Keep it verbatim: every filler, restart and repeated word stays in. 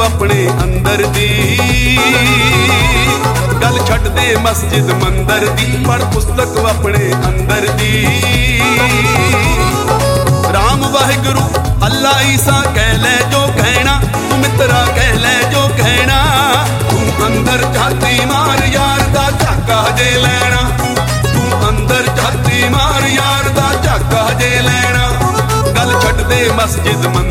अपने अंदर दी, गल छड्ड दे मस्जिद मंदिर दी, पढ़ पुस्तक अपने अंदर दी। राम वाहिगुरु अल्लाह ईसा कह ले जो कहना, तू मित्रा कह ले जो कहना, तू अंदर झाती मार यार दा झाका हजे लैना, तू अंदर झाती मार यार दा झाका हजे लैना। गल छड्ड दे मस्जिद मंदिर